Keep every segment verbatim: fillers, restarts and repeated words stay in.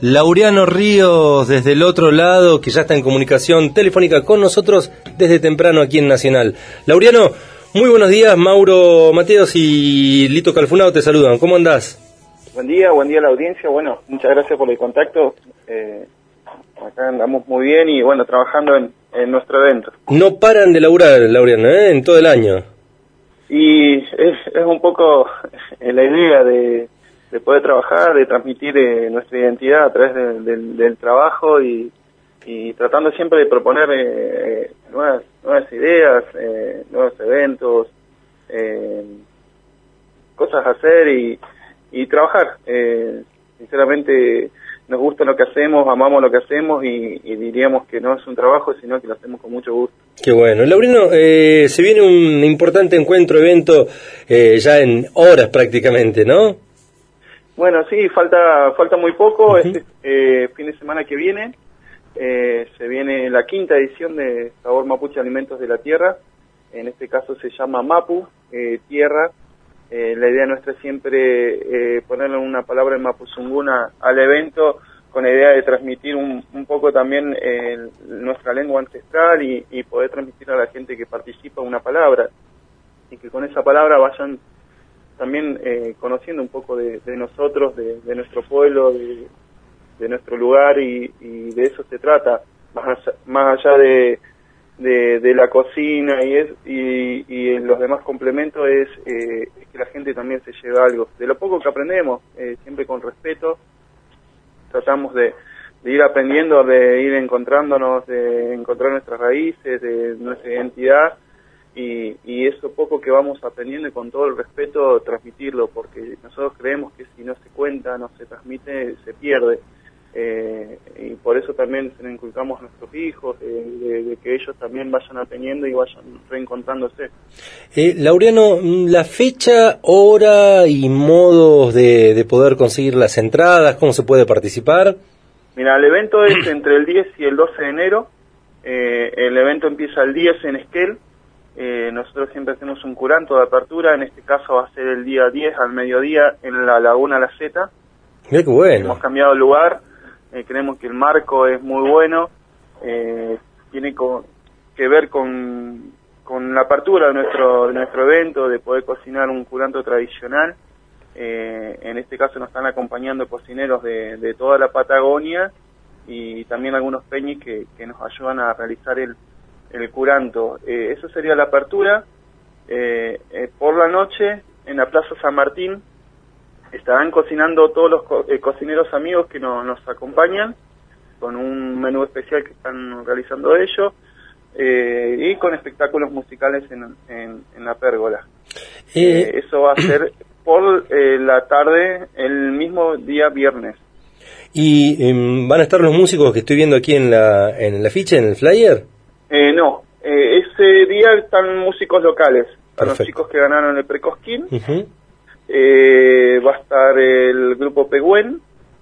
Laureano Ríos desde el otro lado, que ya está en comunicación telefónica con nosotros desde temprano aquí en Nacional. Laureano, muy buenos días. Mauro Mateos y Lito Calfunao te saludan. ¿Cómo andás? Buen día, buen día a la audiencia. Bueno, muchas gracias por el contacto. Eh, acá andamos muy bien y bueno, trabajando en, en nuestro evento. No paran de laburar, Laureano, ¿eh? En todo el año. Y es, es un poco la idea de, de poder trabajar, de transmitir eh, nuestra identidad a través de, de, del trabajo y, y tratando siempre de proponer eh, nuevas, nuevas ideas, eh, nuevos eventos, eh, cosas a hacer y, y trabajar. Eh, sinceramente nos gusta lo que hacemos, amamos lo que hacemos y, y diríamos que no es un trabajo, sino que lo hacemos con mucho gusto. Qué bueno. Laureano, eh, se viene un importante encuentro, evento, eh, ya en horas prácticamente, ¿no? Bueno, sí, falta falta muy poco. Uh-huh. Este eh, fin de semana que viene eh, se viene la quinta edición de Sabor Mapuche Alimentos de la Tierra. En este caso se llama Mapu, eh, Tierra. Eh, la idea nuestra es siempre eh, ponerle una palabra en mapuzunguna al evento, con la idea de transmitir un, un poco también eh, nuestra lengua ancestral y, y poder transmitir a la gente que participa una palabra, y que con esa palabra vayan también eh, conociendo un poco de, de nosotros, de, de nuestro pueblo, de, de nuestro lugar, y, y de eso se trata, más allá, más allá de, de, de la cocina y, es, y, y los demás complementos, es, eh, es que la gente también se lleve algo. De lo poco que aprendemos, eh, siempre con respeto, tratamos de, de ir aprendiendo, de ir encontrándonos, de encontrar nuestras raíces, de nuestra identidad, y, y eso poco que vamos aprendiendo y con todo el respeto transmitirlo, porque nosotros creemos que si no se cuenta, no se transmite, se pierde. Eh, y por eso también se lo inculcamos a nuestros hijos, eh, de, de que ellos también vayan aprendiendo y vayan reencontrándose. Eh, Laureano, la fecha, hora y modos de, de poder conseguir las entradas, ¿cómo se puede participar? Mira, el evento es entre el diez y el doce de enero. Eh, el evento empieza el diez en Esquel. Eh, nosotros siempre hacemos un curanto de apertura, en este caso va a ser el día diez al mediodía en la Laguna La Zeta. Mira qué bueno. Hemos cambiado el lugar. Eh, creemos que el marco es muy bueno, eh, tiene co que ver con, con la apertura de nuestro, de nuestro evento, de poder cocinar un curanto tradicional. Eh, en este caso nos están acompañando cocineros de, de toda la Patagonia y también algunos peñis que, que nos ayudan a realizar el, el curanto. Eh, eso sería la apertura. Eh, eh, por la noche, en la Plaza San Martín, estarán cocinando todos los co eh, cocineros amigos que no, nos acompañan, con un menú especial que están realizando ellos, eh, y con espectáculos musicales en, en, en la pérgola. Eh, eh, eso va a ser por eh, la tarde, el mismo día viernes. ¿Y eh, van a estar los músicos que estoy viendo aquí en la en el afiche, en el flyer? Eh, no, eh, ese día están músicos locales, a los chicos que ganaron el Precosquín. Uh-huh. Eh, va a estar el grupo Pehuen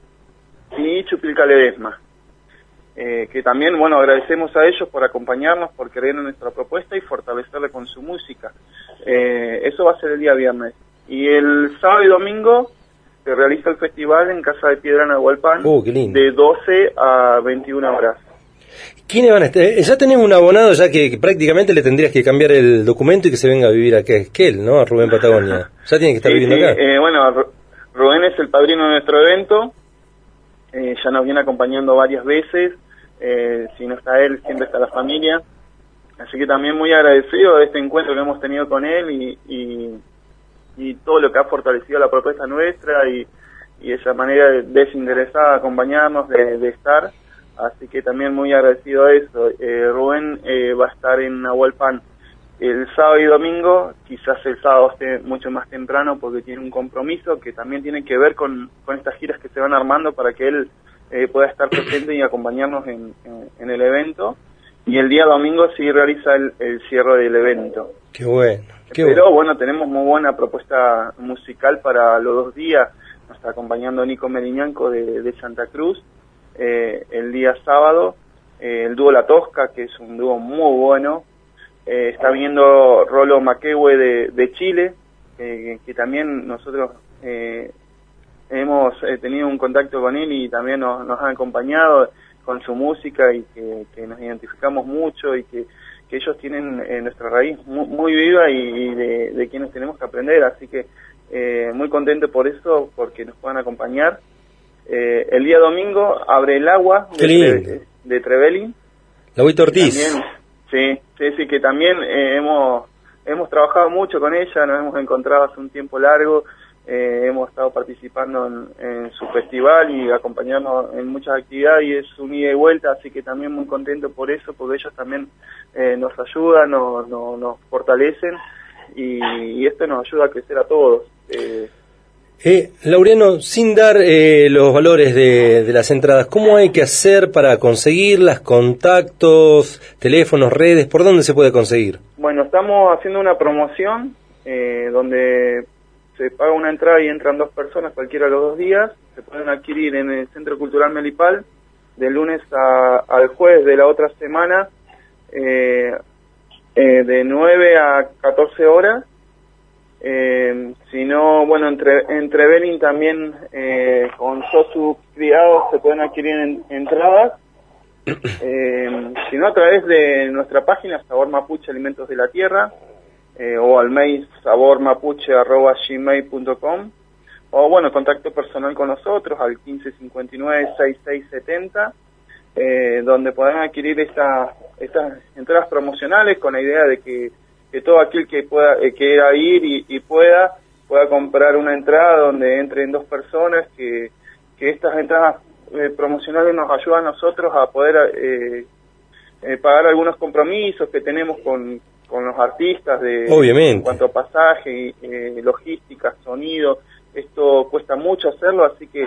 y Chupilca Ledesma, eh, que también, bueno, agradecemos a ellos por acompañarnos, por creer en nuestra propuesta y fortalecerla con su música. Eh, eso va a ser el día viernes. Y el sábado y domingo se realiza el festival en Casa de Piedra Nahualpan, oh, qué lindo, de doce a veintiuna horas. ¿Quiénes van a estar? Ya tenemos un abonado, ya que, que prácticamente le tendrías que cambiar el documento y que se venga a vivir acá a Esquel, ¿no? A Rubén Patagonia. Ya tiene que estar sí, viviendo sí. acá. Eh, bueno, Rubén es el padrino de nuestro evento. Eh, ya nos viene acompañando varias veces. Eh, si no está él, siempre está la familia. Así que también muy agradecido de este encuentro que hemos tenido con él y, y, y todo lo que ha fortalecido la propuesta nuestra y, y esa manera desinteresada de acompañarnos, de, de estar. Así que también muy agradecido a eso. Eh, Rubén eh, va a estar en Nahualpan el sábado y domingo, quizás el sábado esté mucho más temprano porque tiene un compromiso que también tiene que ver con, con estas giras que se van armando para que él eh, pueda estar presente y acompañarnos en, en, en el evento. Y el día domingo sí realiza el, el cierre del evento. Qué bueno. Qué Pero bueno. bueno, tenemos muy buena propuesta musical para los dos días. Nos está acompañando Nico Meriñanco de, de Santa Cruz. Eh, el día sábado, eh, el dúo La Tosca, que es un dúo muy bueno. Eh, está viendo Rolo Maquehue de, de Chile, eh, que también nosotros eh, hemos eh, tenido un contacto con él y también nos, nos han acompañado con su música y que, que nos identificamos mucho y que, que ellos tienen eh, nuestra raíz muy, muy viva y, y de, de quienes tenemos que aprender, así que eh, muy contento por eso, porque nos puedan acompañar. Eh, el día domingo abre el agua de, Tre de Trevelin. La Huita Ortiz. También, sí, sí, sí, que también eh, hemos hemos trabajado mucho con ella, nos hemos encontrado hace un tiempo largo, eh, hemos estado participando en, en su festival y acompañarnos en muchas actividades y es un ida y vuelta, así que también muy contento por eso, porque ellos también eh, nos ayudan, nos, nos, nos fortalecen y, y esto nos ayuda a crecer a todos. Eh, Eh, Laureano, sin dar eh, los valores de, de las entradas, ¿cómo hay que hacer para conseguirlas? ¿Contactos, teléfonos, redes? ¿Por dónde se puede conseguir? Bueno, estamos haciendo una promoción eh, donde se paga una entrada y entran dos personas cualquiera de los dos días. Se pueden adquirir en el Centro Cultural Melipal de lunes a, al jueves de la otra semana, eh, eh, de nueve a catorce horas. Eh, si no, bueno, entre, entre Trevelin también eh, con socios criados se pueden adquirir en, entradas. Eh, si no, a través de nuestra página Sabor Mapuche Alimentos de la Tierra eh, o al mail sabormapuche arroba gmail punto com o bueno, contacto personal con nosotros al quince cincuenta y nueve sesenta y seis setenta eh, donde podrán adquirir esta, estas entradas promocionales con la idea de que que todo aquel que pueda eh, quiera ir y, y pueda pueda comprar una entrada donde entren dos personas, que, que estas entradas eh, promocionales nos ayudan a nosotros a poder eh, eh, pagar algunos compromisos que tenemos con, con los artistas de Obviamente. En cuanto a pasaje, eh, logística, sonido. Esto cuesta mucho hacerlo, así que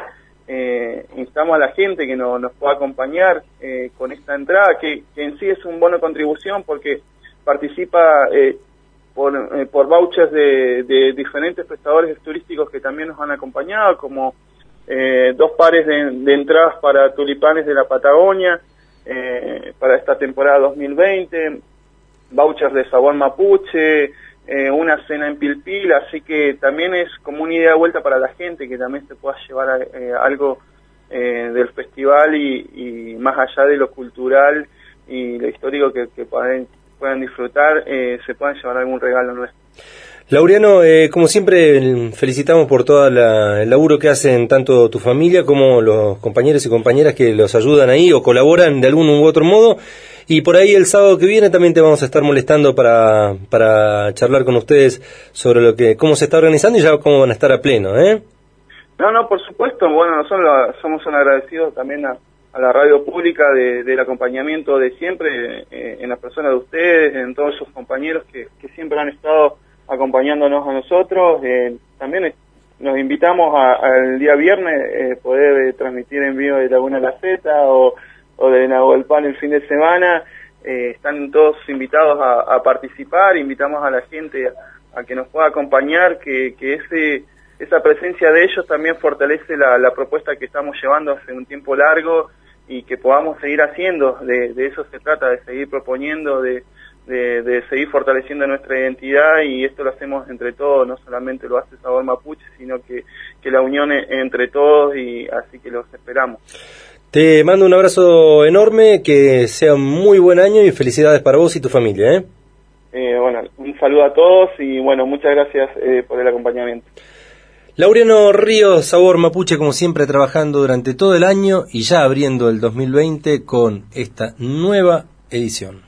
eh, instamos a la gente que no, nos pueda acompañar eh, con esta entrada, que, que en sí es un bono de contribución porque participa eh, por, eh, por vouchers de, de diferentes prestadores turísticos que también nos han acompañado, como eh, dos pares de, de entradas para tulipanes de la Patagonia eh, para esta temporada dos mil veinte, vouchers de Sabor Mapuche, eh, una cena en Pilpil, así que también es como una idea de vuelta para la gente que también se pueda llevar a, eh, algo eh, del festival y, y más allá de lo cultural y lo histórico que, que pueden puedan disfrutar, eh, se puedan llevar algún regalo nuestro. Laureano, eh, como siempre, felicitamos por todo el laburo que hacen tanto tu familia como los compañeros y compañeras que los ayudan ahí o colaboran de algún u otro modo. Y por ahí el sábado que viene también te vamos a estar molestando para, para charlar con ustedes sobre lo que cómo se está organizando y ya cómo van a estar a pleno, ¿eh? No, no, por supuesto. Bueno, nosotros somos un agradecidos también a a la radio pública de, del acompañamiento de siempre, eh, en las personas de ustedes, en todos sus compañeros que, que siempre han estado acompañándonos a nosotros. Eh, también eh, nos invitamos al día viernes eh, poder eh, transmitir en vivo de Laguna La Zeta o, o de Nahuelpan el fin de semana. Eh, están todos invitados a, a participar, invitamos a la gente a, a que nos pueda acompañar, que, que ese esa presencia de ellos también fortalece la, la propuesta que estamos llevando hace un tiempo largo y que podamos seguir haciendo. De, de eso se trata, de seguir proponiendo, de, de, de seguir fortaleciendo nuestra identidad, y esto lo hacemos entre todos, no solamente lo hace Sabor Mapuche, sino que, que la unión es entre todos, y así que los esperamos. Te mando un abrazo enorme, que sea un muy buen año y felicidades para vos y tu familia, ¿eh? Eh, bueno, un saludo a todos y bueno, muchas gracias eh, por el acompañamiento. Laureano Ríos, Sabor Mapuche, como siempre, trabajando durante todo el año y ya abriendo el dos mil veinte con esta nueva edición.